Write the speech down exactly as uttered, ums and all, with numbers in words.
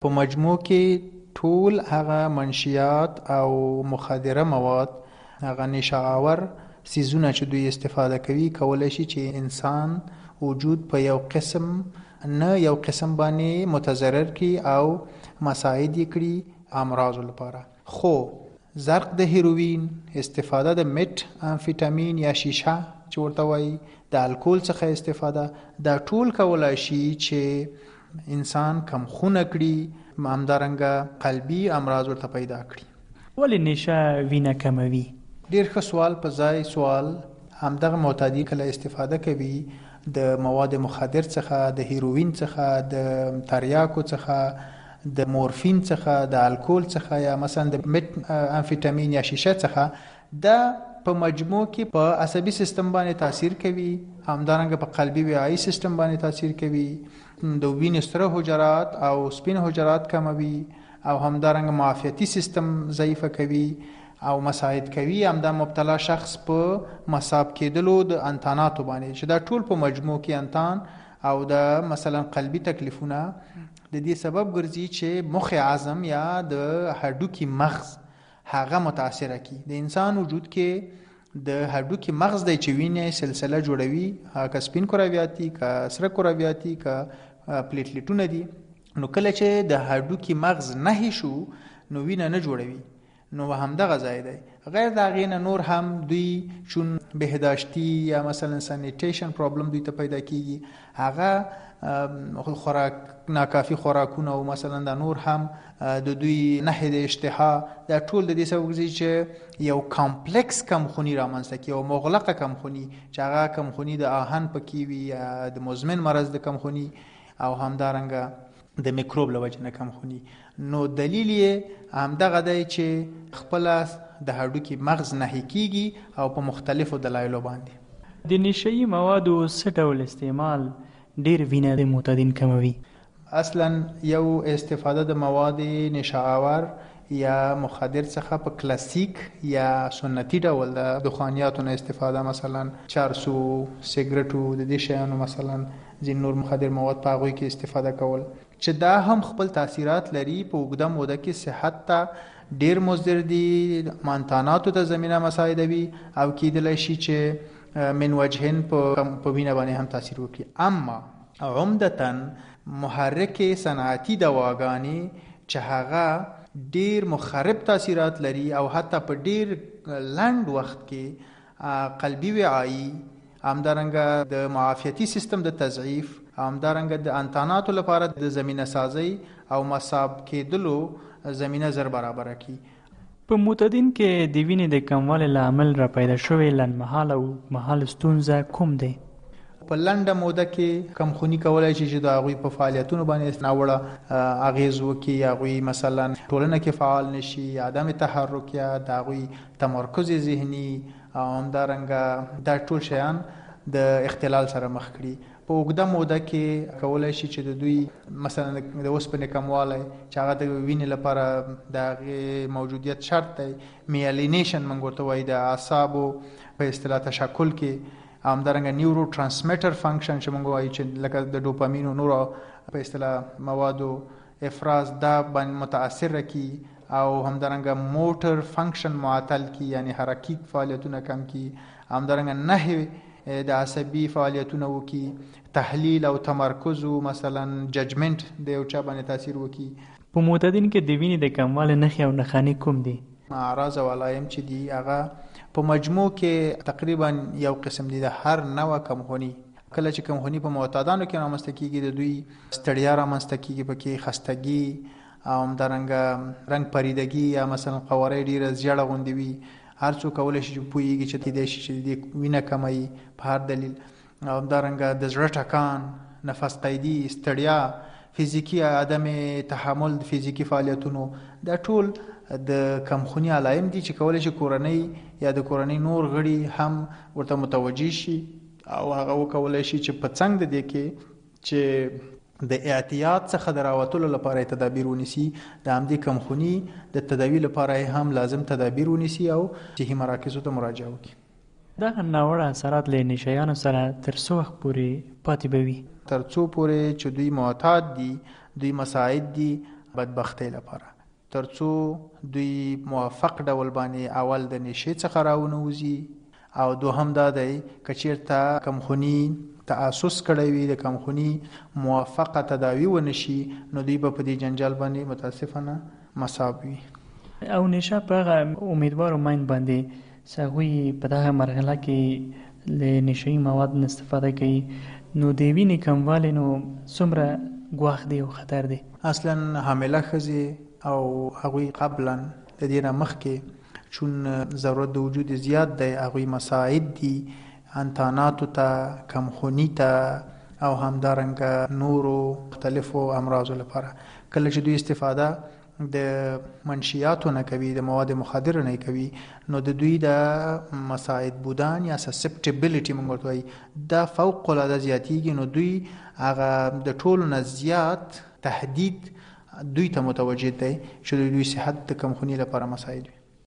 په مجموع کې ټول هغه منشیات او مخدره مواد، هغه نشه آور سیزونه چې دوی استفاده کوي، کولای شي چې انسان وجود په یو قسم نه یو قسم باندې متضرر کی او مساعد کړي امراض لپاره. خو زرق د هیروین، استفاده د مت امفیتامین یا شیشه چې ورته وایي، د الکول څخه استفاده، دا ټول کولای شي چې انسان کم خونه کړي، همدارنګه قلبي امراض ورته پیدا کړي. ولې نشه وینه کموي؟ ډیر ښه سوال په ځای سوال. همدغه معتادي کله استفاده کوي د مواد مخدر څخه، د هیروین څخه، د تریاکو څخه، د مورفین څخه، د الکول څخه، یا مثلا د مت امفیتامین یا شیشه څخه، دا په مجموع کې په عصبي سیستم باندې تاثیر کوي، همدارنګه په قلبي وعایی سیستم باندې تاثیر کوي، د وینې سره حجرات او سپین حجرات کموي، او همدارنګه معافیتي سیستم ضعیفه کوي او مساعد کوي همدا مبتلا شخص په مصاب کېدلو د انتاناتو باندې، چې دا ټول په مجموع کې انتان او د مثلا قلبي تکلیفونه د دې سبب ګرځي چې مخ اعظم یا د هډوکي مغز هغه متاثر کی. د انسان وجود کې د هډوکي مغز د چوینې سلسله جوړوي، هغه سپین کرویاتي کا سره کرویاتي کا پلیټلیټونه دي. نو کله چې د هډوکي مغز نه شو نو وینه نه جوړوي، نو هم دغه ځای دی. غیر دا غینه نور هم دوی چون بهداشتی یا مثلا سانیټیشن پرابلم دوی ته پیدا کیږي، هغه خوراک ناکافي خوراکونه او مثلا دا نور هم د دوی نحوه د اشتها، دا ټول د دې سبب ګرځي چې یو کمپلیکس کمخونی رامنځته کی او مغلقه کمخونی، چې هغه کمخونی د آهن پکې وي یا د مزمن مرض د کمخونی او همدارنګه د میکروب لوجه نه کمخونی. نو دلیل یې همدغه دی چې خپل د هډوکي مغز نه کیږي او په مختلفو دلایلو باندې. د نشئی موادو څه ډول استعمال ډیر وینه د معتادین کموي؟ اصلا یو استفاده د مواد نشه آور یا مخدر څخه په کلاسیک یا سنتي ډول د دخانیاتو نه استفاده، مثلا چرسو، سیګریټو، د دې شیانو مثلا ځین نور مخدر مواد په هغوی کې استفاده کول، چې دا هم خپل تاثیرات لري په اوږده موده کې صحت ته ډیر مضر دي، مانتاناتو ته زمینه مساعدوي او کیدلی شي چې من وجهن په وینه باندې هم تاثیر وکړي. اما عمدتاً محرک صنعتي دواګانې چې هغه ډیر مخرب تاثیرات لري او حتی په ډیر لنډ وخت کې قلبي وعایی، همدارنګه د معافیتي سیستم د تضعیف، همدارنګه د انتاناتو لپاره د زمینه سازی او مصاب کېدلو زمینه زر برابر کی. په معتادین کې د وینې د کموالي لامل را پیدا شوی لنډمهاله او مهال ستونزه کوم دی؟ په لنډه موده کې کمخونی کولای شي چې د هغوی په فعالیتونو باندې ناوړه اغیز وکړي، هغوی مثلا ټولنه کې فعال نشي، عدم تحرک یا د هغوی تمرکز ذهني او همدارنګه دا ټول شیان د اختلال سره مخ کړي. په اوږده موده کې کولای شي چې د دوی مثلا د اوسپنې کموالی چې هغه د وینې لپاره د هغې موجودیت شرط دی، میالینیشن موږ ورته وایي، د اعصابو په اصطلاح تشکل کې، همدارنګه نیورو ترانسمیټر فنکشن چې موږ وایي چې لکه د ډوپامین او نورو په اصطلاح موادو افراز دا باندې متاثر کی، او همدارنګه موټر فنکشن معطل کی، یعنی حرکي فعالیتونه کم کی، همدارنګه نحوه د عصبي فعالیتونه وکي، تحلیل او تمرکز مثلا ججمنت د یو چا باندې تاثیر وکي. په معتادین کې د وینې د کموالي نښې او نښانې کوم دي؟ اعراض او علائم چې دي هغه په مجموع کې تقریبا یو قسم دي د هر نوع کمخونی. کله چې کمخونی په معتادانو کې رامنځته کیږي، د دوی ستړیا رامنځته کیږي، پکې خستګي او همدارنګه رنګ پریدګي یا مثلا قواره ډیره زیړه غوندې وي. هر څوک کولی شي چې پوهېږي چې کیدای شي چې د وینه کموي په هر دلیل. همدارنګه د زړه ټکان، نفس قیدي، ستړیا، فزیکی عدم تحمل د فزیکی فعالیتونو، دا ټول د کمخونی علائم دي چې کولی شي کورنۍ یا د کورنۍ نور غړي هم ورته متوجه شي او هغه وکولی شي چې په څنګ د دې کې چې د اعتیاد څخه د راوتلو لپاره تدابیر ونیسي، د همدې کمخونی د تداوی لپاره هم لازم تدابیر ونیسي او صحي مراکزو ته مراجعه وکړي. دغه ناوړه اثرات له نشیانو سره تر څو وخت پورې پاتې به وي؟ تر څو پورې چې دوی معتاد دي، دوی مساعد دي بدبختۍ لپاره، ترڅو دوی موافق ډول باندې اول د نشې څخه راونوځي، او دوهم دا دی که چیرته کمخوني تعاسس کړی وي، د کمخوني موافقه تداوی ونشي، نو دوی به په دې جنجال باندې متاسفانه مصاب وي. او نشه په هغه امیدوارو ماین باندې چې هغوی په دغه مرحله کې له نشهیي مواد نه استفاده کوي، نو د وینې کموالی نو څومره ګواښ دی او خطر دی؟ اصلا حامله ښځې او هغوی قبلا د دې نه مخکې چون ضرورت د وجود زیات دی، هغوی مساعد دي انتاناتو ته، کمخونی ته، او همدارنګه نورو مختلفو امراضو لپاره. کله چې دوی استفاده د منشیاتو نه کوي، د مواد مخدر نه کوي، نو د دوی د مساعد بودن یا سسپټیبیلیټي موږ ورته وایي دا فوق العاده زیاتیږي، نو دوی هغه د ټولو نه زیات تهدید دوی ته متوجه دی چې دوی صحت د کمخونی لپاره مساعد وي.